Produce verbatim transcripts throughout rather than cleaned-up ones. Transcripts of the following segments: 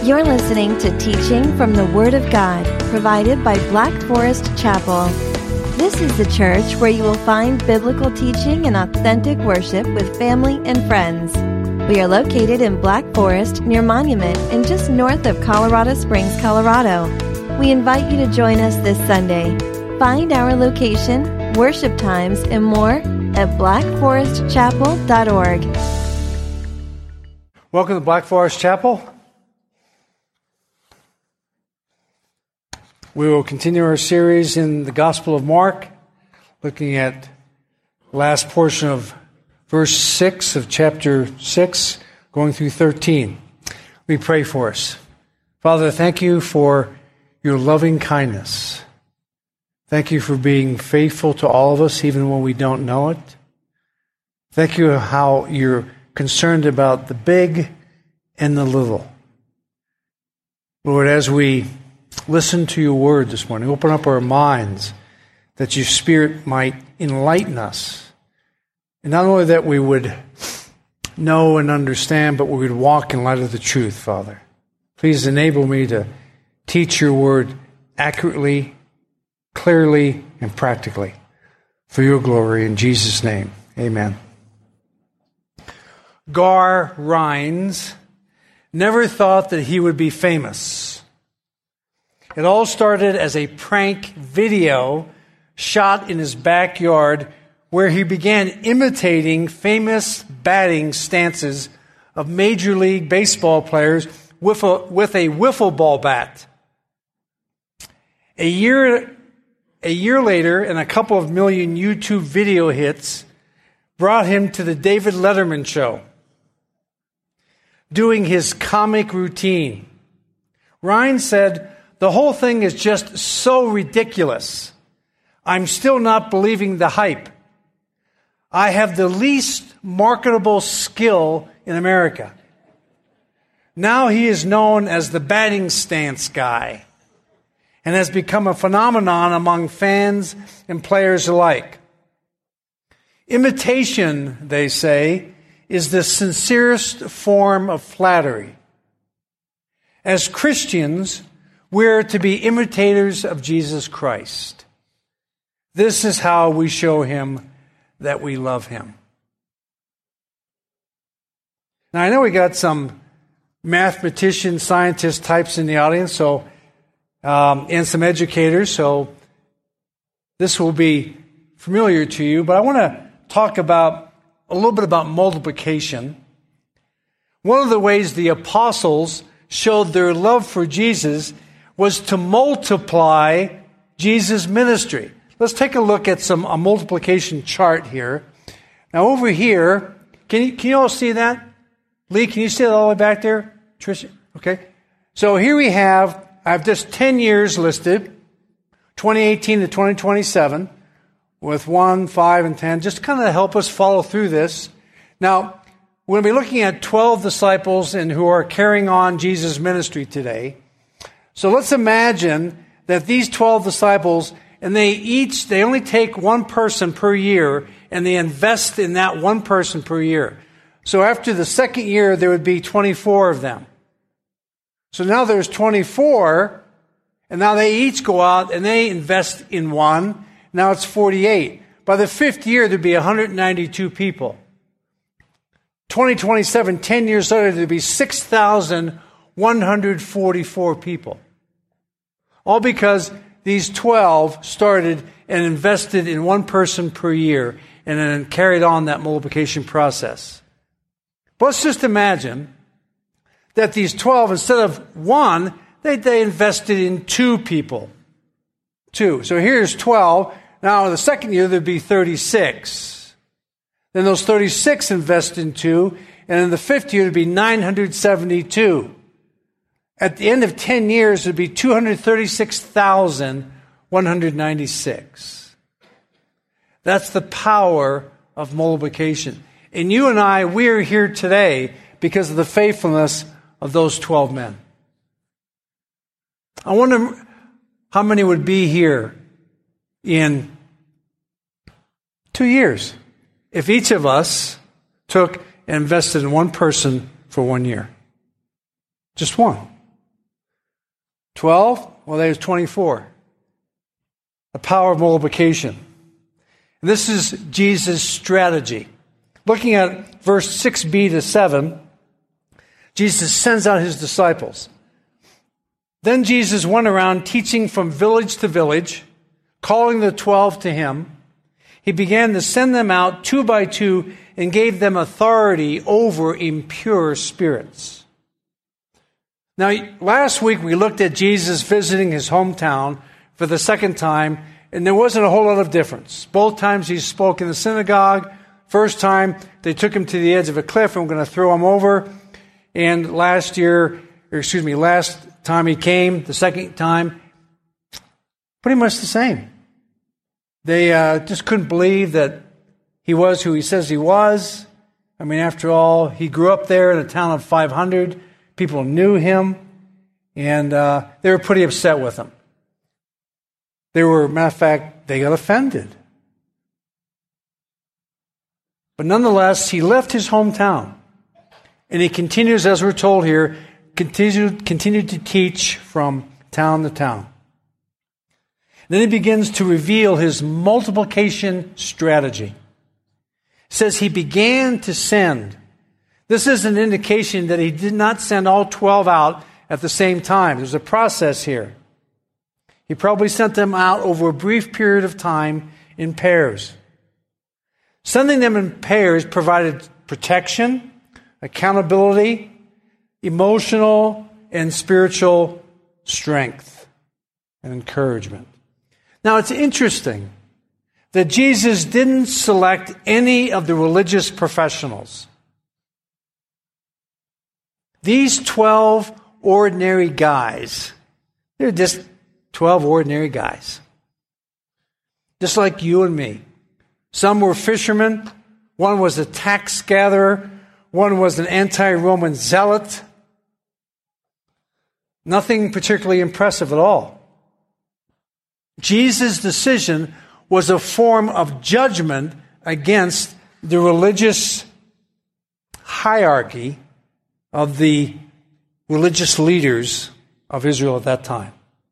You're listening to teaching from the Word of God, provided by Black Forest Chapel. This is the church where you will find biblical teaching and authentic worship with family and friends. We are located in Black Forest near Monument and just north of Colorado Springs, Colorado. We invite you to join us this Sunday. Find our location, worship times, and more at black forest chapel dot org. Welcome to Black Forest Chapel. We will continue our series in the Gospel of Mark, looking at the last portion of verse six of chapter six, going through thirteen. We pray for us. Father, thank you for your loving kindness. Thank you for being faithful to all of us, even when we don't know it. Thank you how you're concerned about the big and the little. Lord, as we listen to your word this morning, open up our minds that your Spirit might enlighten us. And not only that we would know and understand, but we would walk in light of the truth, Father. Please enable me to teach your word accurately, clearly, and practically for your glory. In Jesus' name, amen. Gar Rhines never thought that he would be famous. It all started as a prank video shot in his backyard where he began imitating famous batting stances of Major League Baseball players with a, with a wiffle ball bat. A year, a year later, and a couple of million YouTube video hits brought him to the David Letterman show, doing his comic routine. Ryan said, "The whole thing is just so ridiculous. I'm still not believing the hype. I have the least marketable skill in America." Now he is known as the batting stance guy and has become a phenomenon among fans and players alike. Imitation, they say, is the sincerest form of flattery. As Christians, we're to be imitators of Jesus Christ. This is how we show him that we love him. Now, I know we got some mathematician, scientist types in the audience, so um, and some educators, so this will be familiar to you. But I want to talk about a little bit about multiplication. One of the ways the apostles showed their love for Jesus was to multiply Jesus' ministry. Let's take a look at some a multiplication chart here. Now over here, can you, can you all see that? Lee, can you see that all the way back there? Tricia? Okay. So here we have, I have just ten years listed, twenty eighteen to twenty twenty-seven, with one, five, and ten, just to kind of help us follow through this. Now, we're going to be looking at twelve disciples and who are carrying on Jesus' ministry today. So let's imagine that these twelve disciples, and they each, they only take one person per year, and they invest in that one person per year. So after the second year, there would be twenty-four of them. So now there's twenty-four, and now they each go out and they invest in one. Now it's forty-eight. By the fifth year, there'd be one hundred ninety-two people. twenty twenty-seven, ten years later, there'd be six thousand one hundred forty-four people. All because these twelve started and invested in one person per year and then carried on that multiplication process. But let's just imagine that these twelve, instead of one, they, they invested in two people. Two. So here's twelve. Now in the second year, there'd be thirty-six. Then those thirty-six invest in two. And in the fifth year, there'd be nine hundred seventy-two. At the end of ten years, there'd be two hundred thirty-six thousand one hundred ninety-six. That's the power of multiplication. And you and I, we are here today because of the faithfulness of those twelve men. I wonder how many would be here in two years if each of us took and invested in one person for one year. Just one. twelve? Well, there's twenty-four. The power of multiplication. And this is Jesus' strategy. Looking at verse six b to seven, Jesus sends out his disciples. Then Jesus went around teaching from village to village, calling the twelve to him. He began to send them out two by two and gave them authority over impure spirits. Now, last week we looked at Jesus visiting his hometown for the second time, and there wasn't a whole lot of difference. Both times he spoke in the synagogue. First time, they took him to the edge of a cliff and were going to throw him over. And last year, or excuse me, last time he came, the second time, pretty much the same. They uh, just couldn't believe that he was who he says he was. I mean, after all, he grew up there in a town of five hundred. People knew him, and uh, they were pretty upset with him. They were, matter of fact, they got offended. But nonetheless, he left his hometown, and he continues, as we're told here, continued, continued to teach from town to town. Then he begins to reveal his multiplication strategy. It says he began to send. This is an indication that he did not send all twelve out at the same time. There's a process here. He probably sent them out over a brief period of time in pairs. Sending them in pairs provided protection, accountability, emotional and spiritual strength and encouragement. Now, it's interesting that Jesus didn't select any of the religious professionals. These twelve ordinary guys, they're just twelve ordinary guys. Just like you and me. Some were fishermen. One was a tax gatherer. One was an anti-Roman zealot. Nothing particularly impressive at all. Jesus' decision was a form of judgment against the religious hierarchy of the religious leaders of Israel at that time.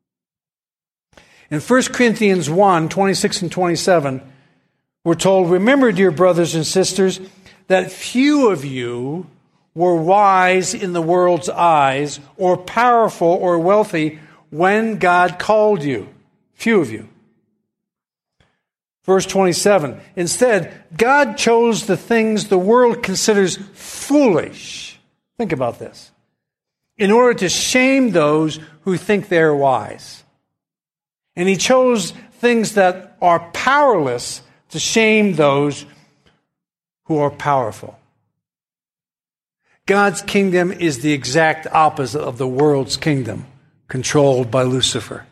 In First Corinthians one, twenty-six and twenty-seven, we're told, "Remember, dear brothers and sisters, that few of you were wise in the world's eyes, or powerful or wealthy when God called you." Few of you. Verse twenty-seven, "Instead, God chose the things the world considers foolish." Think about this. "In order to shame those who think they're wise. And he chose things that are powerless to shame those who are powerful." God's kingdom is the exact opposite of the world's kingdom, controlled by Lucifer.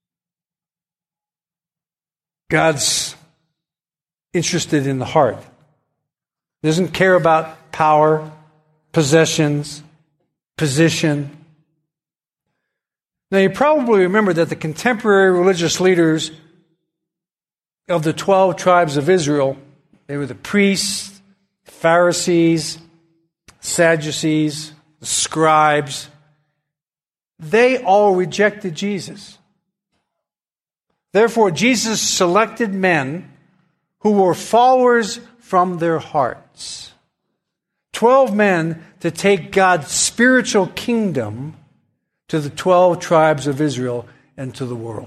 God's interested in the heart. He doesn't care about power, possessions, position. Now, you probably remember that the contemporary religious leaders of the twelve tribes of Israel, they were the priests, Pharisees, Sadducees, the scribes. They all rejected Jesus. Therefore, Jesus selected men who were followers from their hearts. Twelve men to take God's spiritual kingdom to the twelve tribes of Israel and to the world.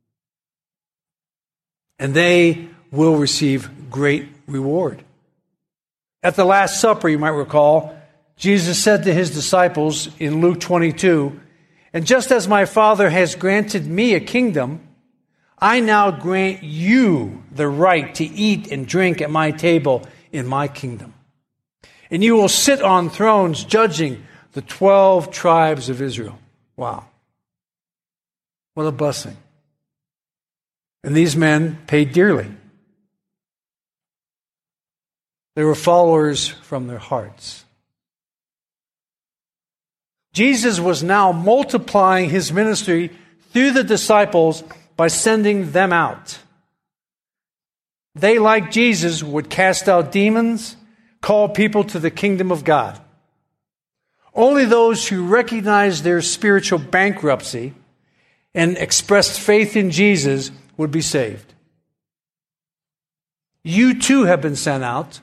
And they will receive great reward. At the Last Supper, you might recall, Jesus said to his disciples in Luke twenty-two, "And just as my Father has granted me a kingdom, I now grant you the right to eat and drink at my table in my kingdom. And you will sit on thrones judging the twelve tribes of Israel." Wow. What a blessing. And these men paid dearly. They were followers from their hearts. Jesus was now multiplying his ministry through the disciples by sending them out. They, like Jesus, would cast out demons, call people to the kingdom of God. Only those who recognized their spiritual bankruptcy and expressed faith in Jesus would be saved. You too have been sent out.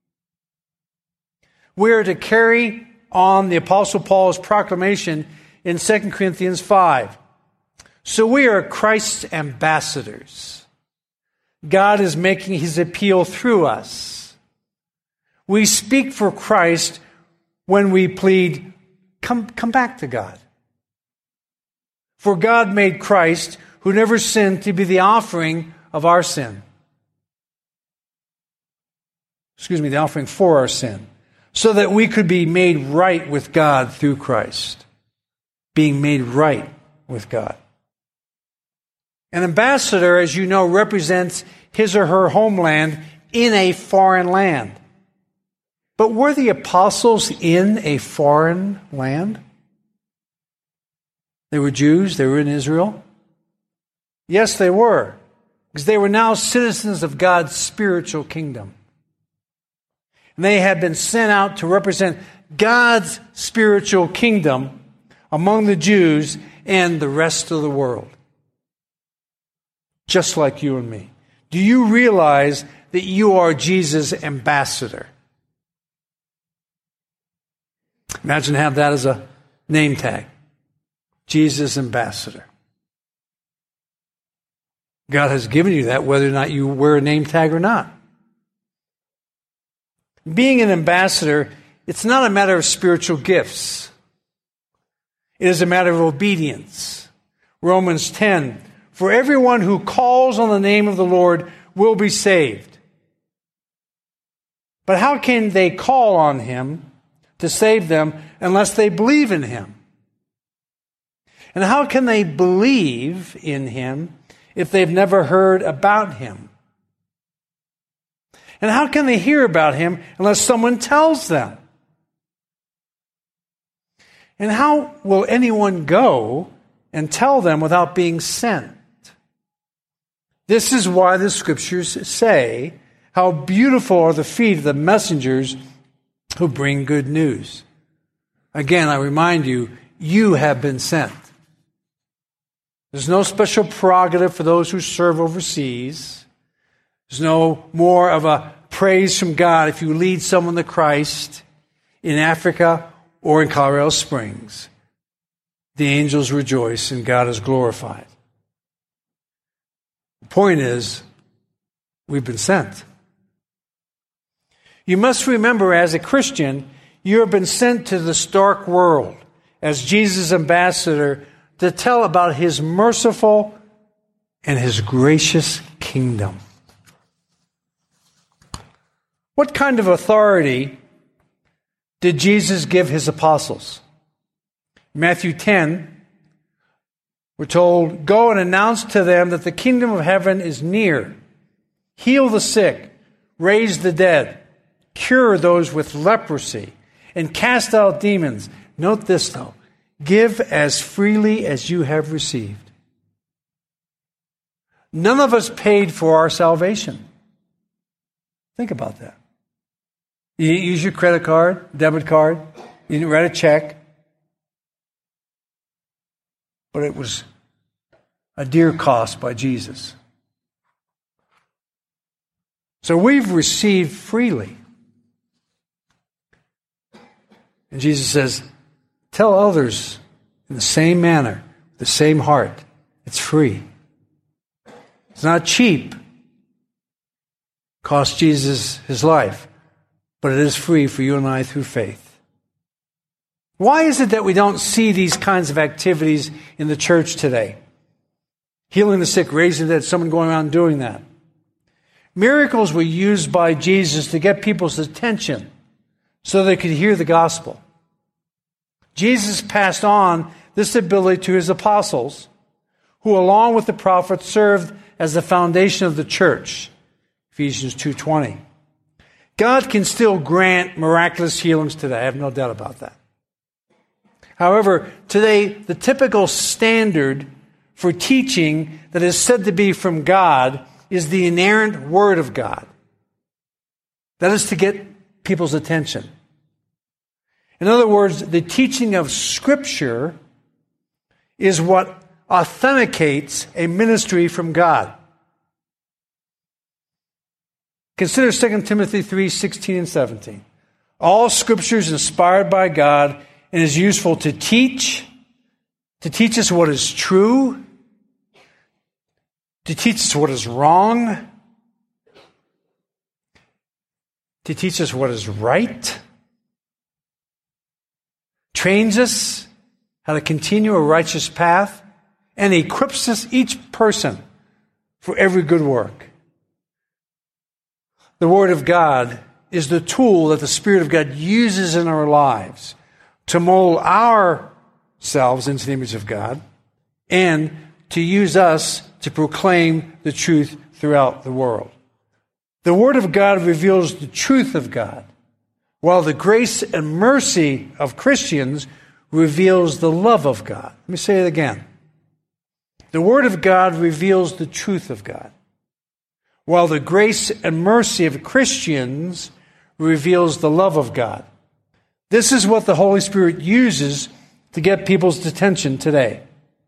We are to carry on the Apostle Paul's proclamation in Second Corinthians five. So we are Christ's ambassadors. God is making his appeal through us. We speak for Christ when we plead, come, come back to God. For God made Christ, who never sinned, to be the offering of our sin. Excuse me, the offering for our sin. So that we could be made right with God through Christ. Being made right with God. An ambassador, as you know, represents his or her homeland in a foreign land. But were the apostles in a foreign land? They were Jews, they were in Israel. Yes, they were, because they were now citizens of God's spiritual kingdom. And they had been sent out to represent God's spiritual kingdom among the Jews and the rest of the world. Just like you and me. Do you realize that you are Jesus' ambassador? Imagine have that as a name tag. Jesus' ambassador. God has given you that whether or not you wear a name tag or not. Being an ambassador, it's not a matter of spiritual gifts. It is a matter of obedience. Romans ten, for everyone who calls on the name of the Lord will be saved. But how can they call on him to save them unless they believe in him? And how can they believe in him if they've never heard about him? And how can they hear about him unless someone tells them? And how will anyone go and tell them without being sent? This is why the scriptures say, how beautiful are the feet of the messengers who bring good news. Again, I remind you, you have been sent. There's no special prerogative for those who serve overseas. There's no more of a praise from God if you lead someone to Christ in Africa or in Colorado Springs. The angels rejoice and God is glorified. The point is, we've been sent. You must remember, as a Christian, you have been sent to this dark world as Jesus' ambassador to tell about his merciful and his gracious kingdom. What kind of authority did Jesus give his apostles? Matthew ten, we're told, go and announce to them that the kingdom of heaven is near. Heal the sick, raise the dead, cure those with leprosy, and cast out demons. Note this, though. Give as freely as you have received. None of us paid for our salvation. Think about that. You didn't use your credit card, debit card. You didn't write a check. But it was a dear cost by Jesus. So we've received freely. And Jesus says, tell others in the same manner, the same heart. It's free. It's not cheap. It cost Jesus his life. But it is free for you and I through faith. Why is it that we don't see these kinds of activities in the church today? Healing the sick, raising the dead, someone going around doing that. Miracles were used by Jesus to get people's attention so they could hear the gospel. Jesus passed on this ability to his apostles, who along with the prophets served as the foundation of the church. Ephesians two twenty. God can still grant miraculous healings today. I have no doubt about that. However, today, the typical standard for teaching that is said to be from God is the inerrant Word of God. That is to get people's attention. In other words, the teaching of Scripture is what authenticates a ministry from God. Consider Second Timothy three, sixteen and seventeen. All Scripture is inspired by God and is useful to teach, to teach us what is true, to teach us what is wrong, to teach us what is right, trains us how to continue a righteous path, and equips us, each person, for every good work. The Word of God is the tool that the Spirit of God uses in our lives to mold ourselves into the image of God and to use us to proclaim the truth throughout the world. The Word of God reveals the truth of God, while the grace and mercy of Christians reveals the love of God. Let me say it again. The Word of God reveals the truth of God, while the grace and mercy of Christians reveals the love of God. This is what the Holy Spirit uses to get people's attention today.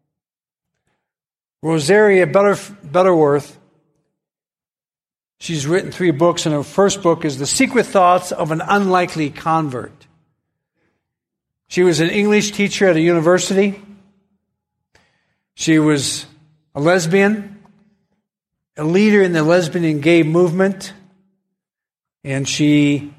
Rosaria Butterworth, she's written three books, and her first book is The Secret Thoughts of an Unlikely Convert. She was an English teacher at a university. She was a lesbian, a leader in the lesbian and gay movement, and she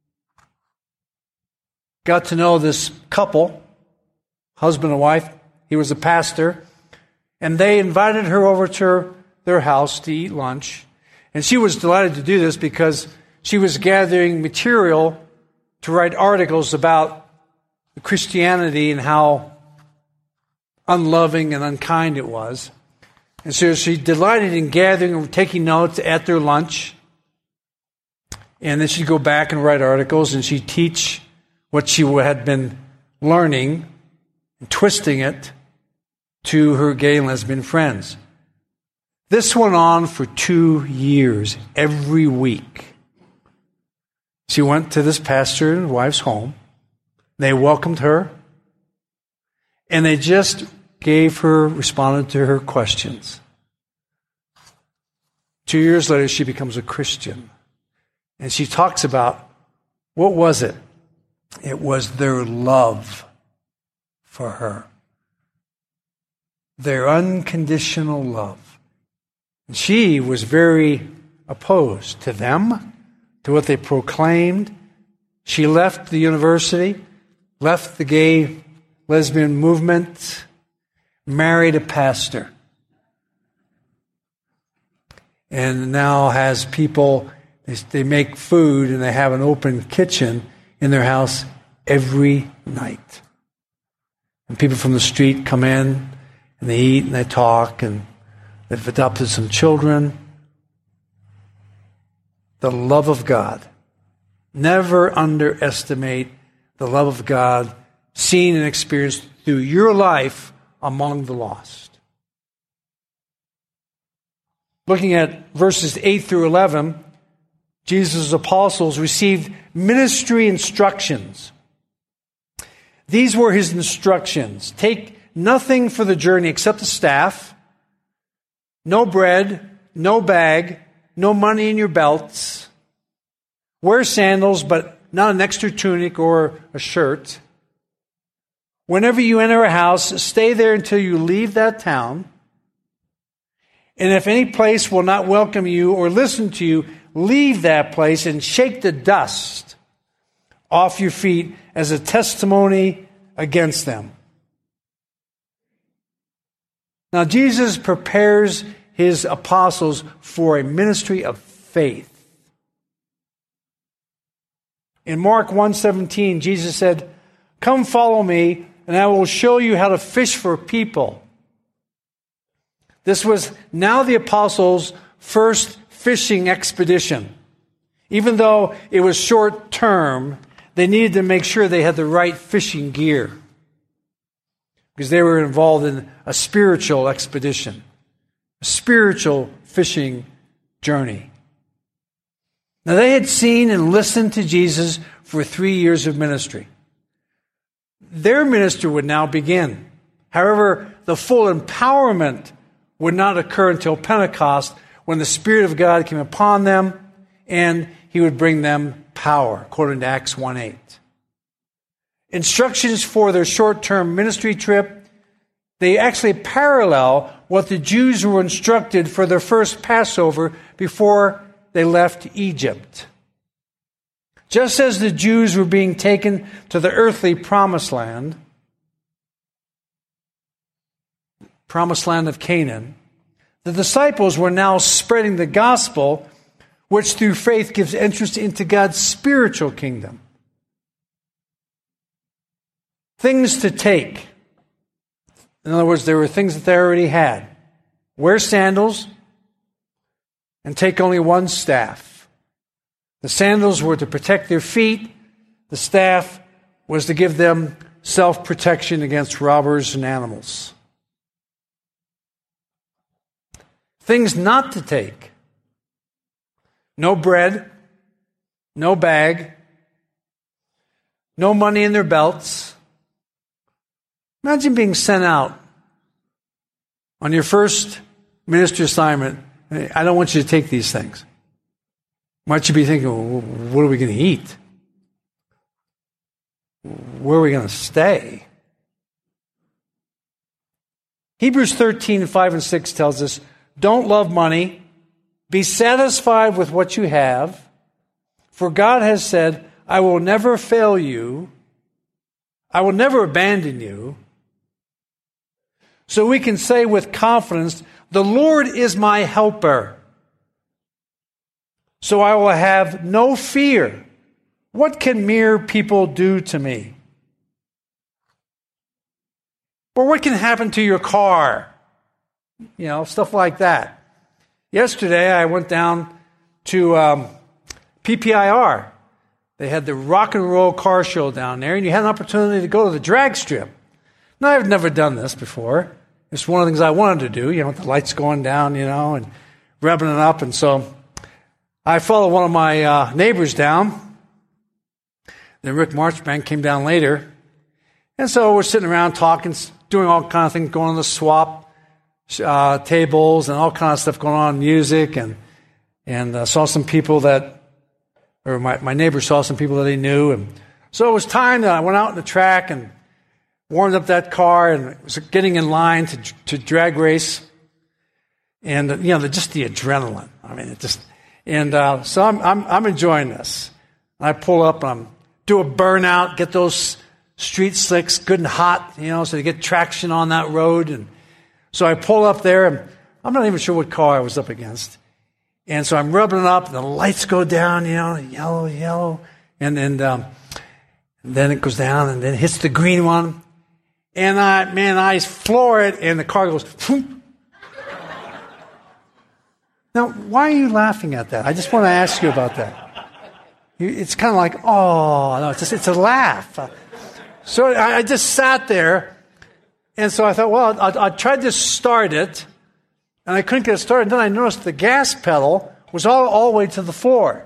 got to know this couple, husband and wife. He was a pastor, and they invited her over to their house to eat lunch. And she was delighted to do this because she was gathering material to write articles about Christianity and how unloving and unkind it was. And so she delighted in gathering and taking notes at their lunch. And then she'd go back and write articles, and she'd teach what she had been learning and twisting it to her gay and lesbian friends. This went on for two years, every week. She went to this pastor and wife's home. They welcomed her, and they just gave her, responded to her questions. Two years later, she becomes a Christian. And she talks about, what was it? It was their love for her. Their unconditional love. And she was very opposed to them, to what they proclaimed. She left the university, left the gay lesbian movement, married a pastor, and now has people, they, they make food and they have an open kitchen in their house every night. And people from the street come in and they eat and they talk, and they've adopted some children. The love of God. Never underestimate the love of God seen and experienced through your life among the lost. Looking at verses eight through eleven, Jesus' apostles received ministry instructions. These were his instructions. Take nothing for the journey except a staff, no bread, no bag, no money in your belts. Wear sandals, but not an extra tunic or a shirt. Whenever you enter a house, stay there until you leave that town. And if any place will not welcome you or listen to you, leave that place and shake the dust off your feet as a testimony against them. Now, Jesus prepares his apostles for a ministry of faith. In Mark one seventeen, Jesus said, "Come follow me, and I will show you how to fish for people." This was now the apostles' first fishing expedition. Even though it was short term, they needed to make sure they had the right fishing gear, because they were involved in a spiritual expedition, a spiritual fishing journey. Now, they had seen and listened to Jesus for three years of ministry. Their ministry would now begin. However, the full empowerment would not occur until Pentecost, when the Spirit of God came upon them and He would bring them power, according to Acts one eight. Instructions for their short-term ministry trip, they actually parallel what the Jews were instructed for their first Passover before they left Egypt. Just as the Jews were being taken to the earthly promised land, promised land of Canaan, the disciples were now spreading the gospel, which through faith gives entrance into God's spiritual kingdom. Things to take. In other words, there were things that they already had. Wear sandals and take only one staff. The sandals were to protect their feet. The staff was to give them self-protection against robbers and animals. Things not to take. No bread, no bag, no money in their belts. Imagine being sent out on your first ministry assignment. I don't want you to take these things. Might you be thinking, well, what are we going to eat? Where are we going to stay? Hebrews thirteen, five and six tells us, don't love money. Be satisfied with what you have. For God has said, I will never fail you. I will never abandon you. So we can say with confidence, the Lord is my helper. So I will have no fear. What can mere people do to me? Or what can happen to your car? You know, stuff like that. Yesterday, I went down to um, P P I R. They had the rock and roll car show down there, and you had an opportunity to go to the drag strip. Now, I've never done this before. It's one of the things I wanted to do, you know, with the lights going down, you know, and revving it up. And so I followed one of my uh, neighbors down. Then Rick Marchbank came down later. And so we're sitting around talking, doing all kind of things, going on the swap uh, tables and all kind of stuff going on, music, and and uh, saw some people that, or my, my neighbor saw some people that he knew. And so it was time that I went out in the track and warmed up that car and was getting in line to to drag race. And, uh, you know, the, just the adrenaline. I mean, it just, and uh, so I'm, I'm, I'm enjoying this. I pull up and I'm, do a burnout, get those street slicks good and hot, you know, so you get traction on that road. And so I pull up there, and I'm not even sure what car I was up against. And so I'm rubbing it up, and the lights go down, you know, yellow, yellow. And then, um, and then it goes down, and then it hits the green one. And I, man, I floor it, and the car goes, whoop. Now, why are you laughing at that? I just want to ask you about that. It's kind of like, oh, no, it's just, it's a laugh. So I, I just sat there, and so I thought, well, I, I tried to start it, and I couldn't get it started. And then I noticed the gas pedal was all, all the way to the floor.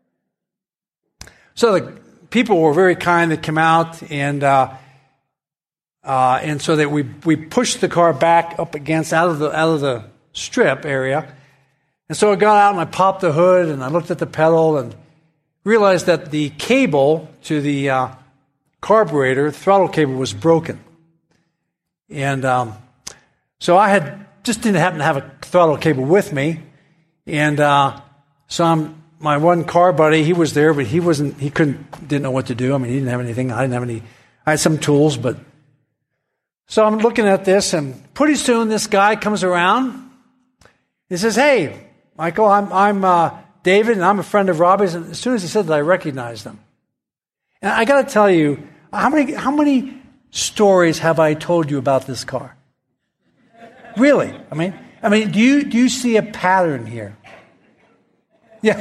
So the people were very kind. They came out, and uh, uh, and so that we we pushed the car back up against out of the out of the strip area. And so I got out and I popped the hood and I looked at the pedal and realized that the cable to the uh, carburetor, the throttle cable, was broken. And um, so I had just didn't happen to have a throttle cable with me. And uh, so I'm, my one car buddy, he was there, but he wasn't. He couldn't, didn't know what to do. I mean, he didn't have anything. I didn't have any. I had some tools, but so I'm looking at this, and pretty soon this guy comes around. He says, "Hey, Michael, I'm I'm uh, David, and I'm a friend of Robbie's." And as soon as he said that, I recognized him. And I got to tell you, how many how many stories have I told you about this car? Really? I mean, I mean, do you do you see a pattern here? Yeah.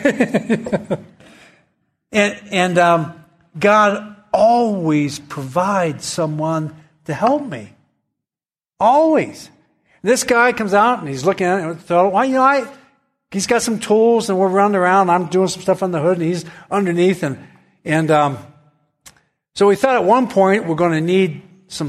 and and um, God always provides someone to help me. Always. This guy comes out and he's looking at it. And so, well, you know, I he's got some tools, and we're running around. I'm doing some stuff on the hood, and he's underneath, and and um, so we thought at one point we're going to need some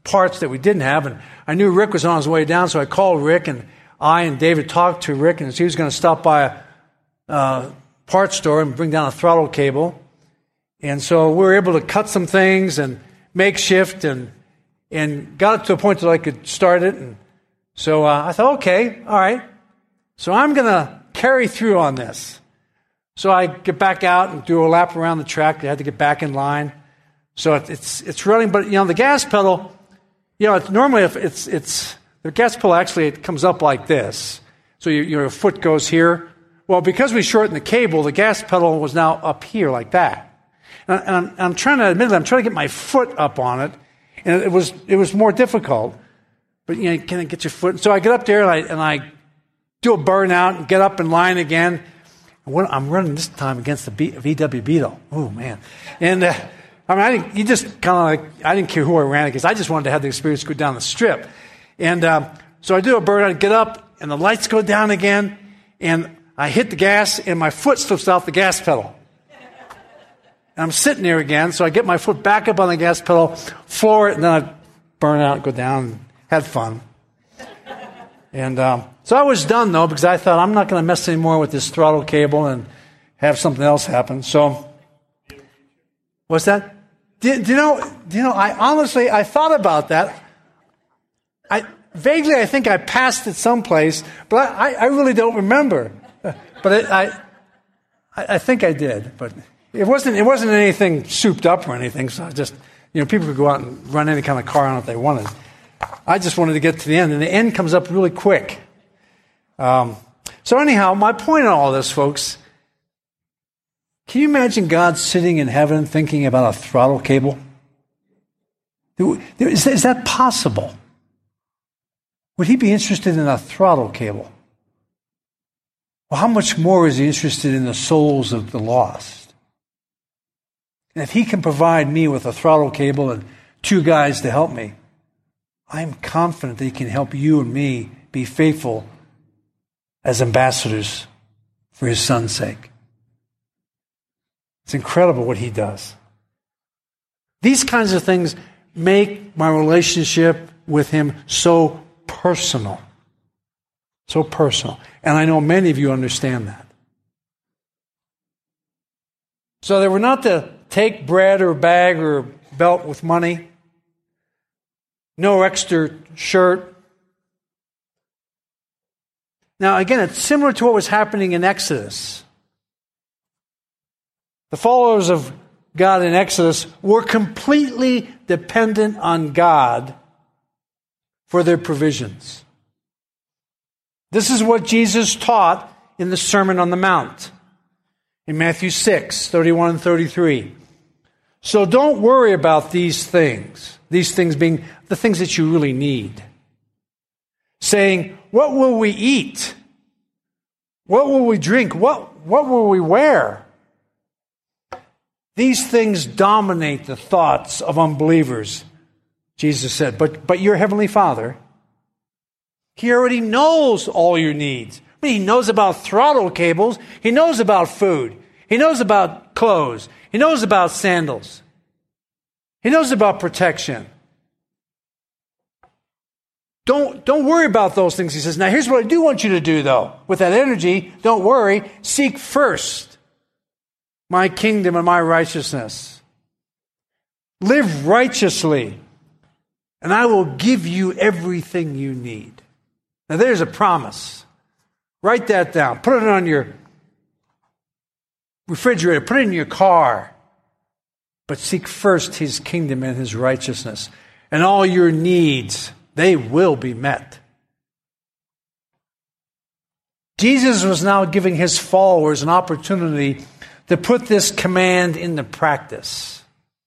parts that we didn't have. And I knew Rick was on his way down, so I called Rick, and I and David talked to Rick, and he was going to stop by a uh, parts store and bring down a throttle cable. And so we were able to cut some things and makeshift, and and got it to a point that I could start it. And so uh, I thought, okay, all right. So I'm going to carry through on this. So I get back out and do a lap around the track. I had to get back in line. So it, it's it's running, but you know the gas pedal. You know, it's, normally if it's it's the gas pedal actually it comes up like this. So you, your foot goes here. Well, because we shortened the cable, the gas pedal was now up here like that. And, and I'm, I'm trying to admit it, I'm trying to get my foot up on it, and it was it was more difficult. But you know, can I get your foot? So I get up there and I and I do a burnout and get up in line again. And what, I'm running this time against the B, V W Beetle. Oh man! And uh, I mean, I didn't, you just kind of like I didn't care who I ran against. I just wanted to have the experience go down the strip. And um, so I do a burnout, get up, and the lights go down again, and I hit the gas, and my foot slips off the gas pedal. And I'm sitting there again, so I get my foot back up on the gas pedal, floor it, and then I burn out, go down, and had fun. And um, so I was done, though, because I thought I'm not going to mess anymore with this throttle cable and have something else happen. So, what's that? Do, do you know, do you know, I honestly, I thought about that. I vaguely, I think I passed it someplace, but I, I really don't remember. But it, I, I think I did, but it wasn't. It wasn't anything souped up or anything. So I just, you know, people could go out and run any kind of car on it they wanted. I just wanted to get to the end, and the end comes up really quick. Um, so anyhow, my point in all this, folks, can you imagine God sitting in heaven thinking about a throttle cable? Is, is that possible? Would he be interested in a throttle cable? Well, how much more is he interested in the souls of the lost? And if he can provide me with a throttle cable and two guys to help me, I'm confident that he can help you and me be faithful as ambassadors for his son's sake. It's incredible what he does. These kinds of things make my relationship with him so personal. So personal. And I know many of you understand that. So they were not to take bread or bag or belt with money. No extra shirt. Now, again, it's similar to what was happening in Exodus. The followers of God in Exodus were completely dependent on God for their provisions. This is what Jesus taught in the Sermon on the Mount in Matthew six, thirty-one and thirty-three. So don't worry about these things, these things being the things that you really need. Saying, what will we eat? What will we drink? What, what will we wear? These things dominate the thoughts of unbelievers, Jesus said. But, but your Heavenly Father, He already knows all your needs. I mean, He knows about throttle cables. He knows about food. He knows about clothes. He knows about sandals. He knows about protection. Don't, don't worry about those things. He says, now here's what I do want you to do, though. With that energy, don't worry. Seek first my kingdom and my righteousness. Live righteously, and I will give you everything you need. Now there's a promise. Write that down. Put it on your refrigerator. Put it in your car. But seek first His kingdom and His righteousness. And all your needs, they will be met. Jesus was now giving His followers an opportunity to put this command into practice.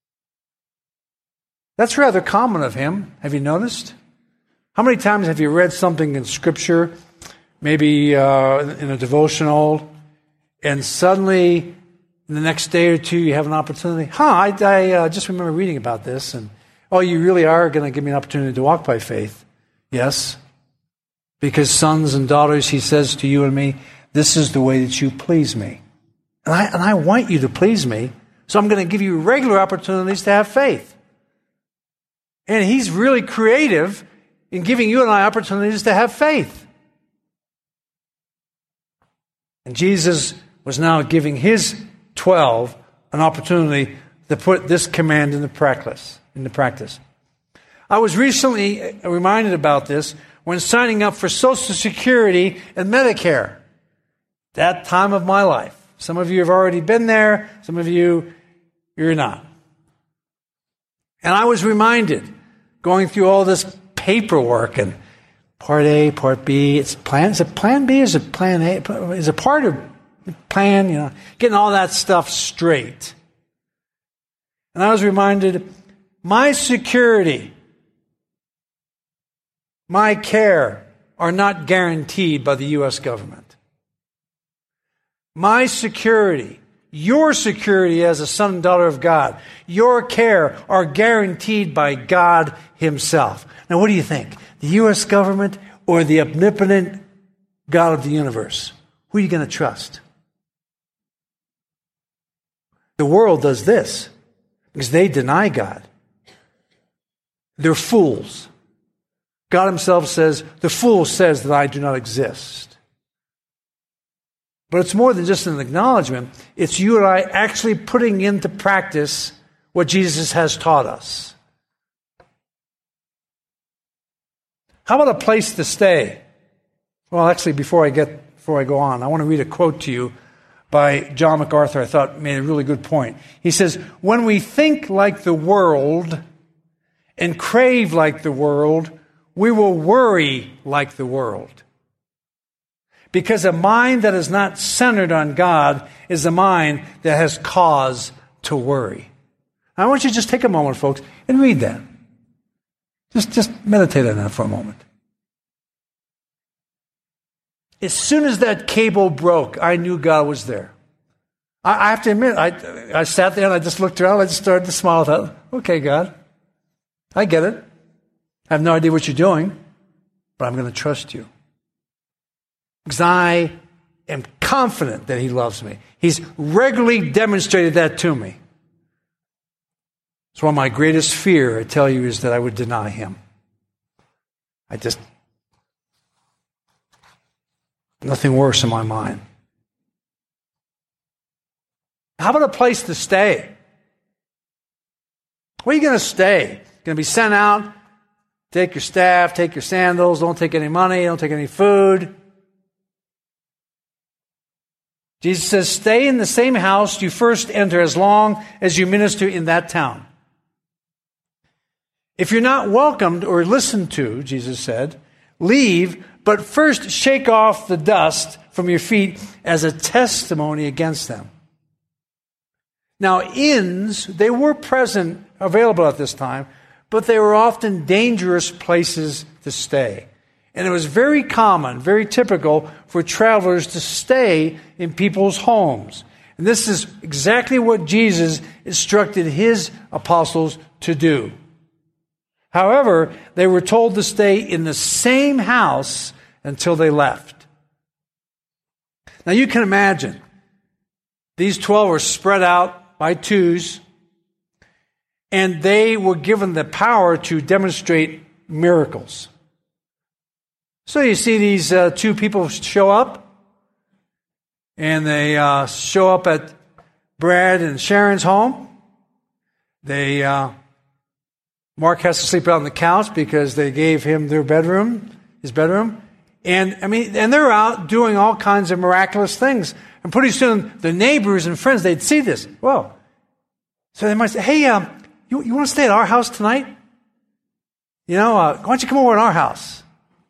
That's rather common of Him. Have you noticed? How many times have you read something in Scripture, maybe uh, in a devotional, and suddenly in the next day or two you have an opportunity? Huh, I, I uh, just remember reading about this, and oh, you really are going to give me an opportunity to walk by faith. Yes. Because sons and daughters, He says to you and me, this is the way that you please me. And I, and I want you to please me, so I'm going to give you regular opportunities to have faith. And He's really creative in giving you and I opportunities to have faith. And Jesus was now giving His twelve an opportunity to put this command into practice. Into practice. I was recently reminded about this when signing up for Social Security and Medicare. That time of my life. Some of you have already been there. Some of you, you're not. And I was reminded, going through all this paperwork and Part A, Part B, it's plan. Is it Plan B? Is it Plan A? Is it part of plan? You know, getting all that stuff straight. And I was reminded, my security, my care are not guaranteed by the U S government. My security, your security as a son and daughter of God, your care are guaranteed by God Himself. Now, what do you think? The U S government or the omnipotent God of the universe? Who are you going to trust? The world does this because they deny God. They're fools. God Himself says, the fool says that I do not exist. But it's more than just an acknowledgement. It's you and I actually putting into practice what Jesus has taught us. How about a place to stay? Well, actually, before I get before I go on, I want to read a quote to you by John MacArthur. I thought made a really good point. He says, "When we think like the world and crave like the world, we will worry like the world. Because a mind that is not centered on God is a mind that has cause to worry." I want you to just take a moment, folks, and read that. Just, just meditate on that for a moment. As soon as that cable broke, I knew God was there. I, I have to admit, I, I sat there and I just looked around. I just started to smile. I thought, okay, God, I get it. I have no idea what you're doing, but I'm going to trust you. Because I am confident that He loves me. He's regularly demonstrated that to me. So my greatest fear, I tell you, is that I would deny Him. I just, nothing worse in my mind. How about a place to stay? Where are you going to stay? Going to be sent out? Take your staff, take your sandals, don't take any money, don't take any food. Jesus says, stay in the same house you first enter as long as you minister in that town. If you're not welcomed or listened to, Jesus said, leave, but first shake off the dust from your feet as a testimony against them. Now, inns, they were present, available at this time, but they were often dangerous places to stay. And it was very common, very typical for travelers to stay in people's homes. And this is exactly what Jesus instructed His apostles to do. However, they were told to stay in the same house until they left. Now you can imagine, these twelve were spread out by twos, and they were given the power to demonstrate miracles. So you see these uh, two people show up, and they uh, show up at Brad and Sharon's home. They uh, Mark has to sleep out on the couch because they gave him their bedroom, his bedroom. And I mean, and they're out doing all kinds of miraculous things. And pretty soon, the neighbors and friends, they'd see this. Whoa. So they might say, hey, um, you, you want to stay at our house tonight? You know, uh, why don't you come over to our house?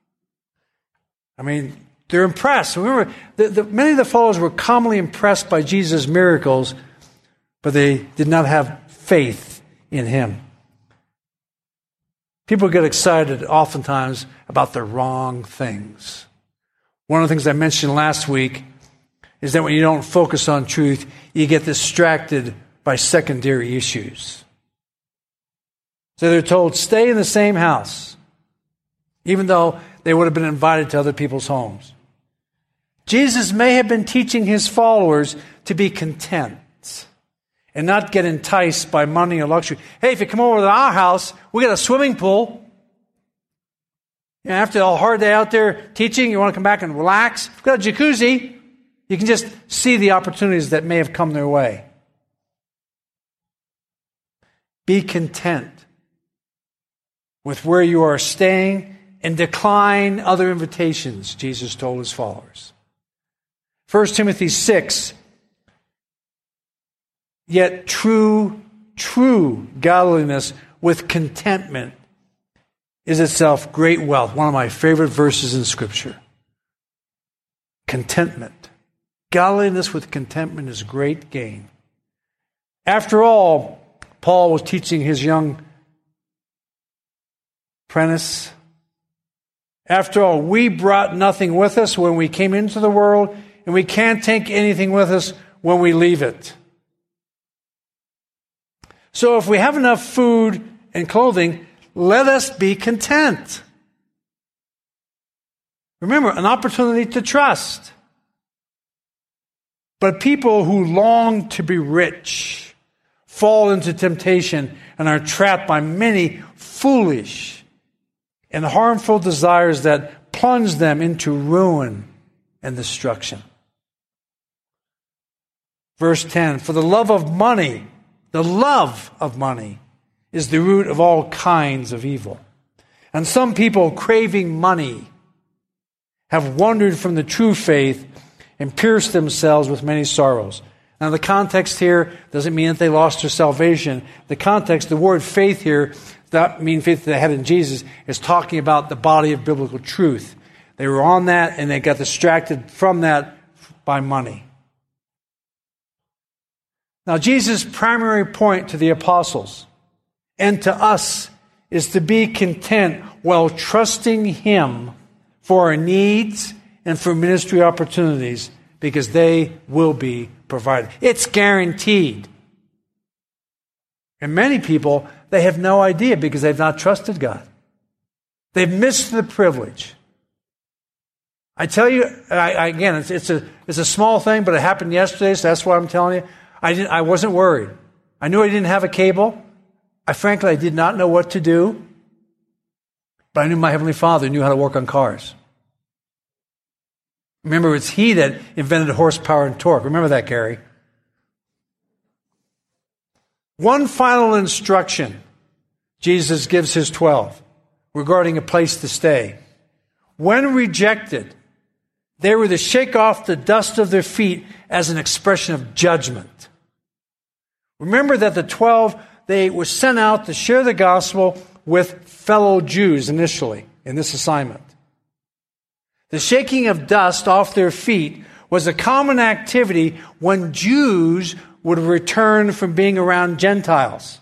I mean, they're impressed. Remember, the, the, many of the followers were commonly impressed by Jesus' miracles, but they did not have faith in Him. People get excited oftentimes about the wrong things. One of the things I mentioned last week is that when you don't focus on truth, you get distracted by secondary issues. So they're told, stay in the same house, even though they would have been invited to other people's homes. Jesus may have been teaching His followers to be content and not get enticed by money or luxury. Hey, if you come over to our house, we got a swimming pool. And after a hard day out there teaching, you want to come back and relax. We've got a jacuzzi. You can just see the opportunities that may have come their way. Be content with where you are staying and decline other invitations, Jesus told his followers. First Timothy six, yet true, true godliness with contentment is itself great wealth. One of my favorite verses in Scripture. Contentment. Godliness with contentment is great gain. After all, Paul was teaching his young apprentice. After all, we brought nothing with us when we came into the world, and we can't take anything with us when we leave it. So if we have enough food and clothing, let us be content. Remember, an opportunity to trust. But people who long to be rich fall into temptation and are trapped by many foolish and harmful desires that plunge them into ruin and destruction. Verse ten, for the love of money, the love of money is the root of all kinds of evil. And some people craving money have wandered from the true faith and pierced themselves with many sorrows. Now the context here doesn't mean that they lost their salvation. The context, the word faith here, does not mean faith that they had in Jesus, is talking about the body of biblical truth. They were on that and they got distracted from that by money. Now Jesus' primary point to the apostles and to us is to be content while trusting Him for our needs and for ministry opportunities, because they will be provided. It's guaranteed. And many people, they have no idea because they've not trusted God. They've missed the privilege. I tell you, I, I, again, it's, it's a it's a small thing, but it happened yesterday, so that's why I'm telling you. I didn't, I wasn't worried. I knew I didn't have a cable. I frankly, I did not know what to do. But I knew my Heavenly Father knew how to work on cars. Remember, it's He that invented horsepower and torque. Remember that, Gary. One final instruction Jesus gives His twelve regarding a place to stay. When rejected, they were to shake off the dust of their feet as an expression of judgment. Remember that the twelve, they were sent out to share the gospel with fellow Jews initially in this assignment. The shaking of dust off their feet was a common activity when Jews would return from being around Gentiles.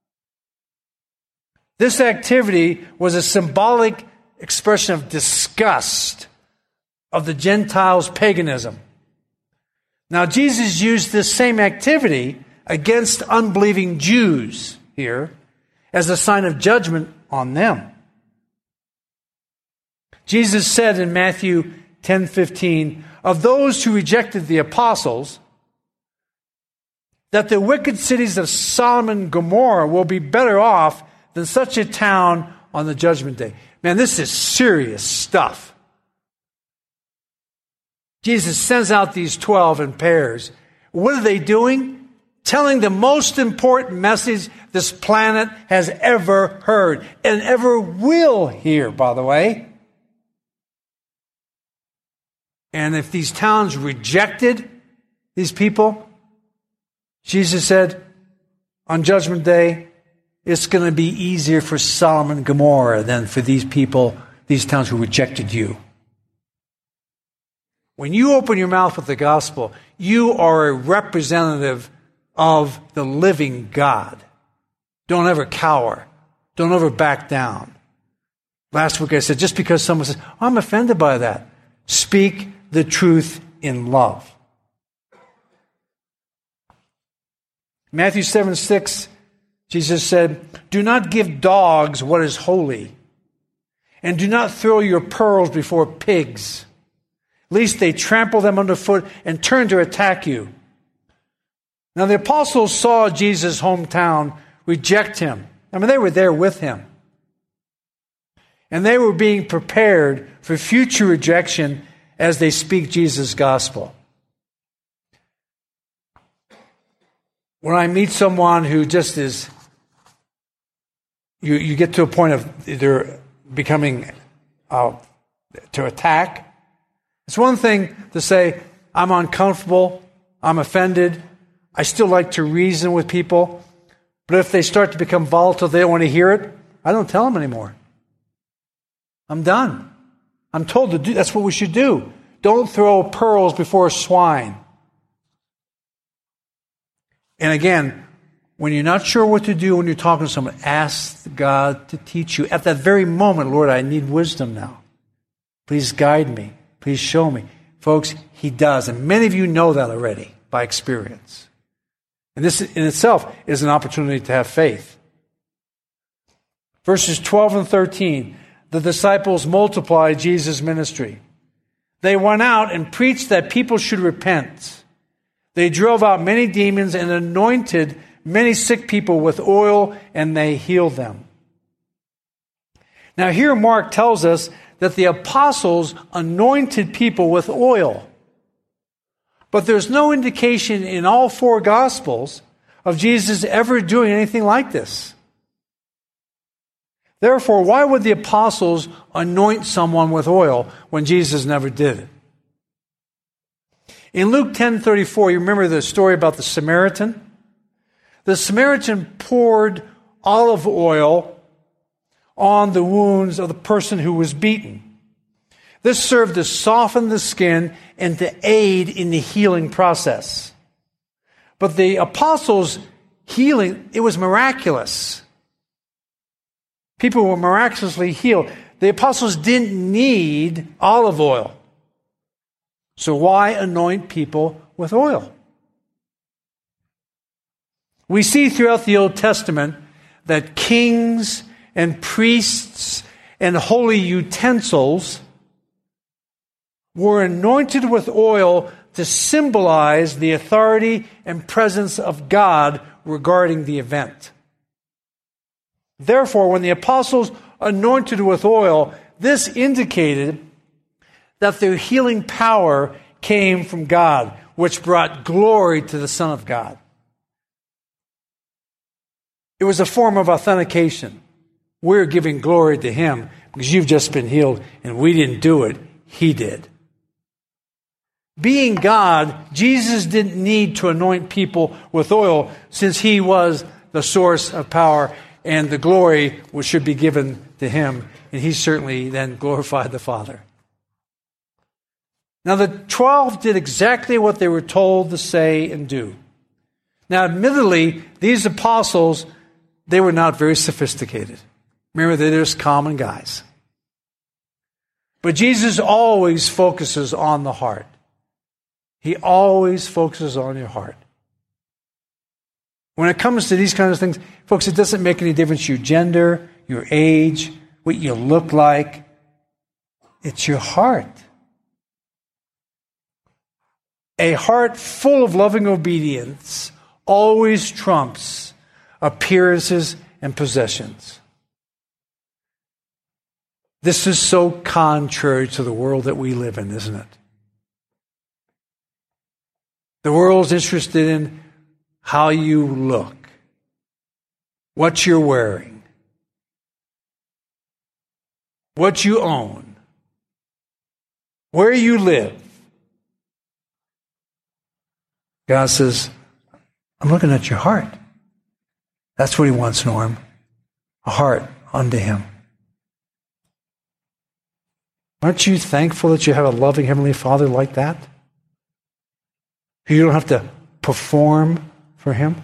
This activity was a symbolic expression of disgust of the Gentiles' paganism. Now, Jesus used this same activity against unbelieving Jews here as a sign of judgment on them. Jesus said in Matthew ten fifteen, of those who rejected the apostles, that the wicked cities of Sodom and Gomorrah will be better off than such a town on the judgment day. Man, this is serious stuff. Jesus sends out these twelve in pairs. What are they doing? Telling the most important message this planet has ever heard and ever will hear, by the way. And if these towns rejected these people, Jesus said, on Judgment Day, it's going to be easier for Sodom and Gomorrah than for these people, these towns who rejected you. When you open your mouth with the gospel, you are a representative of the living God. Don't ever cower. Don't ever back down. Last week I said, just because someone says, I'm offended by that, speak the truth in love. Matthew seven six, Jesus said, do not give dogs what is holy, and do not throw your pearls before pigs, lest they trample them underfoot and turn to attack you. Now the apostles saw Jesus' hometown reject him. I mean, they were there with him. And they were being prepared for future rejection as they speak Jesus' gospel. When I meet someone who just is, you, you get to a point of they're becoming, uh, to attack. It's one thing to say, I'm uncomfortable, I'm offended, I still like to reason with people, but if they start to become volatile, they don't want to hear it, I don't tell them anymore. I'm done. I'm told to do, that's what we should do. Don't throw pearls before swine. And again, when you're not sure what to do when you're talking to someone, ask God to teach you. At that very moment, Lord, I need wisdom now. Please guide me. Please show me. Folks, He does. And many of you know that already by experience. And this in itself is an opportunity to have faith. Verses twelve and thirteen, the disciples multiplied Jesus' ministry. They went out and preached that people should repent. They drove out many demons and anointed many sick people with oil, and they healed them. Now here Mark tells us that the apostles anointed people with oil. But there's no indication in all four Gospels of Jesus ever doing anything like this. Therefore, why would the apostles anoint someone with oil when Jesus never did it? In Luke ten thirty-four, you remember the story about the Samaritan? The Samaritan poured olive oil on the wounds of the person who was beaten. This served to soften the skin and to aid in the healing process. But the apostles' healing, it was miraculous. People were miraculously healed. The apostles didn't need olive oil. So why anoint people with oil? We see throughout the Old Testament that kings and priests and holy utensils were anointed with oil to symbolize the authority and presence of God regarding the event. Therefore, when the apostles anointed with oil, this indicated that their healing power came from God, which brought glory to the Son of God. It was a form of authentication. We're giving glory to Him because you've just been healed and we didn't do it, He did. Being God, Jesus didn't need to anoint people with oil since He was the source of power and the glory which should be given to Him. And He certainly then glorified the Father. Now the twelve did exactly what they were told to say and do. Now admittedly, these apostles, they were not very sophisticated. Remember, they're just common guys. But Jesus always focuses on the heart. He always focuses on your heart. When it comes to these kinds of things, folks, it doesn't make any difference your gender, your age, what you look like. It's your heart. A heart full of loving obedience always trumps appearances and possessions. This is so contrary to the world that we live in, isn't it? The world's interested in how you look, what you're wearing, what you own, where you live. God says, I'm looking at your heart. That's what He wants, Norm. A heart unto Him. Aren't you thankful that you have a loving Heavenly Father like that? You don't have to perform for Him?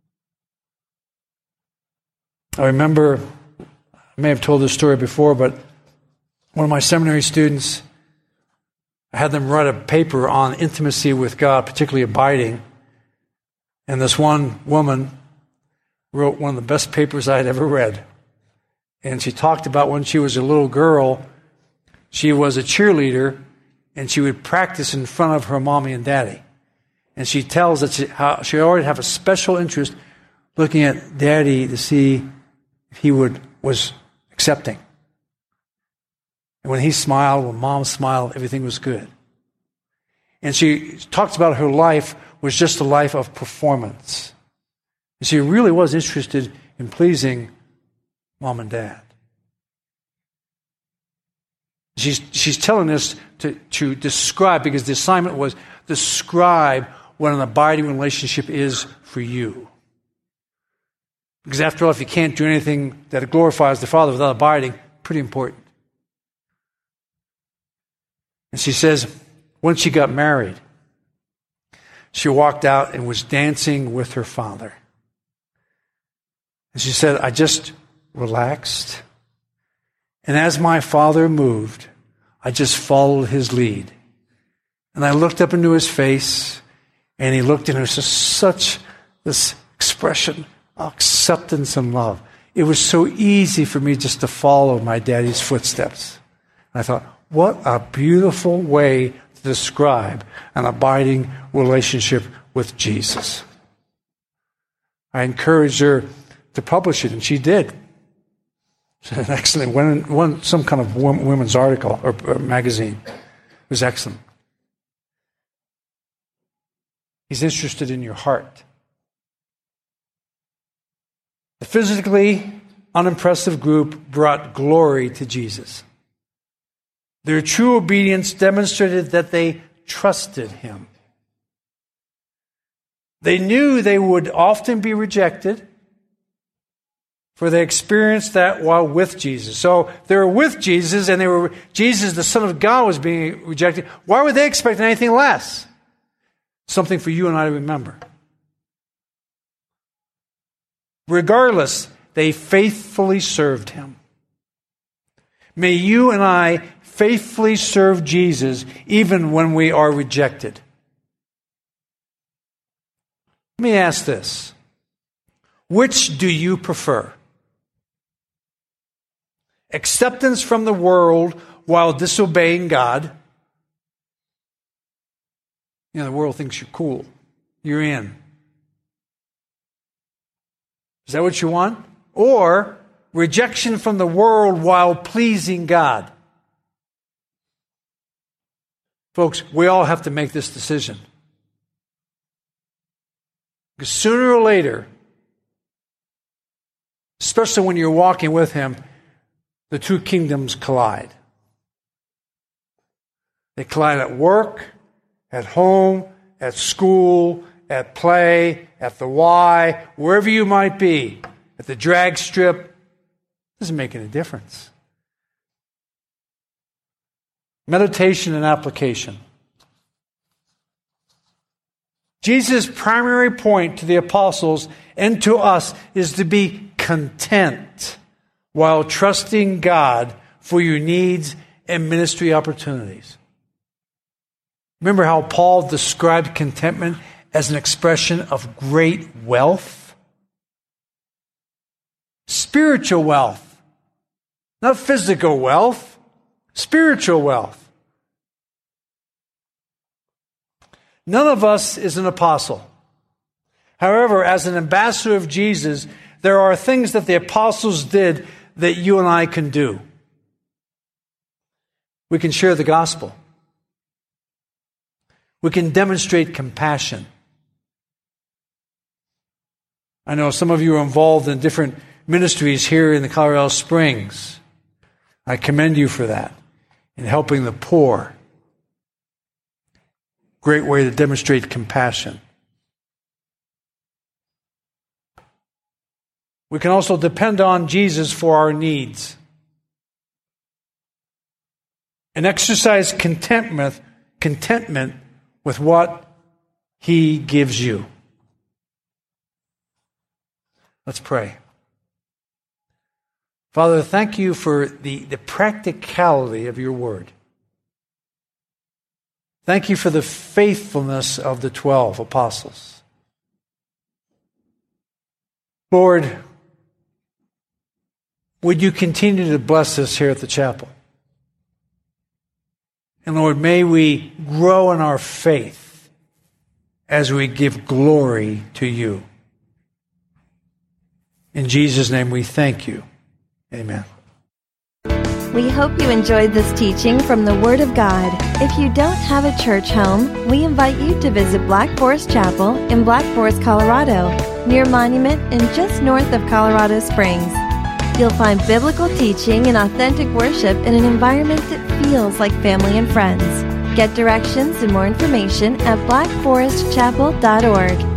I remember, I may have told this story before, but one of my seminary students, I had them write a paper on intimacy with God, particularly abiding. And this one woman wrote one of the best papers I had ever read. And she talked about when she was a little girl, she was a cheerleader, and she would practice in front of her mommy and daddy. And she tells that she, how she already have a special interest looking at Daddy to see if he would was accepting. And when he smiled, when Mom smiled, everything was good. And she talks about her life was just a life of performance. And she really was interested in pleasing Mom and Dad. She's, she's telling us to, to describe, because the assignment was describe what an abiding relationship is for you. Because after all, if you can't do anything that glorifies the Father without abiding, pretty important. And she says, when she got married, she walked out and was dancing with her father. And she said, I just relaxed. And as my father moved, I just followed his lead. And I looked up into his face, and he looked in her, just such this expression of acceptance and love. It was so easy for me just to follow my daddy's footsteps. And I thought, what a beautiful way to describe an abiding relationship with Jesus. I encouraged her to publish it, and she did. It's an excellent, one, one, some kind of women's article or, or magazine. It was excellent. He's interested in your heart. The physically unimpressive group brought glory to Jesus. Their true obedience demonstrated that they trusted him. They knew they would often be rejected, for they experienced that while with Jesus. So they were with Jesus, and they were Jesus, the Son of God, was being rejected. Why would they expect anything less? Something for you and I to remember. Regardless, they faithfully served him. May you and I faithfully serve Jesus even when we are rejected. Let me ask this. Which do you prefer? Acceptance from the world while disobeying God? You know, the world thinks you're cool. You're in. Is that what you want? Or rejection from the world while pleasing God? Folks, we all have to make this decision. Because sooner or later, especially when you're walking with him, the two kingdoms collide. They collide at work, at home, at school, at play, at the Y, wherever you might be, at the drag strip. Doesn't make any difference. Meditation and application. Jesus' primary point to the apostles and to us is to be content while trusting God for your needs and ministry opportunities. Remember how Paul described contentment as an expression of great wealth? Spiritual wealth. Not physical wealth. Spiritual wealth. None of us is an apostle. However, as an ambassador of Jesus, there are things that the apostles did that you and I can do. We can share the gospel. We can demonstrate compassion. I know some of you are involved in different ministries here in the Colorado Springs. I commend you for that, in helping the poor. Great way to demonstrate compassion. We can also depend on Jesus for our needs and exercise contentment, contentment with what he gives you. Let's pray. Father, thank you for the, the practicality of your word. Thank you for the faithfulness of the twelve apostles. Lord, would you continue to bless us here at the chapel? And Lord, may we grow in our faith as we give glory to you. In Jesus' name we thank you. Amen. We hope you enjoyed this teaching from the Word of God. If you don't have a church home, we invite you to visit Black Forest Chapel in Black Forest, Colorado, near Monument and just north of Colorado Springs. You'll find biblical teaching and authentic worship in an environment that feels like family and friends. Get directions and more information at black forest chapel dot org.